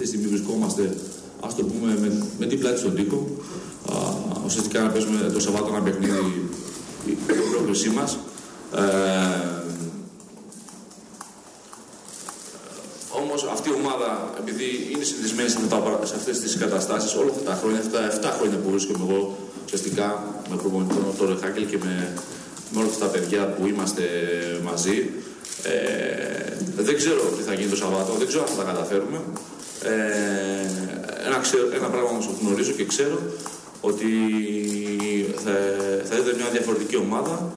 τη στιγμή βρισκόμαστε, ας το πούμε, με την πλάτη στον τοίχο. Ουσιαστικά να παίζουμε το Σαββάτο ένα παιχνίδι η πρόκλησή μας. Όμως αυτή η ομάδα, επειδή είναι συνηθισμένη σε αυτές τις καταστάσεις όλα αυτά τα χρόνια, αυτά τα 7 χρόνια που βρίσκομαι εγώ ουσιαστικά με προπονητή τον Ρεχάκελ και με όλα αυτά τα παιδιά που είμαστε μαζί, δεν ξέρω τι θα γίνει το Σαββάτο, δεν ξέρω αν θα τα καταφέρουμε. Ένα πράγμα όμως που γνωρίζω και ξέρω ότι θα είδε μια διαφορετική ομάδα.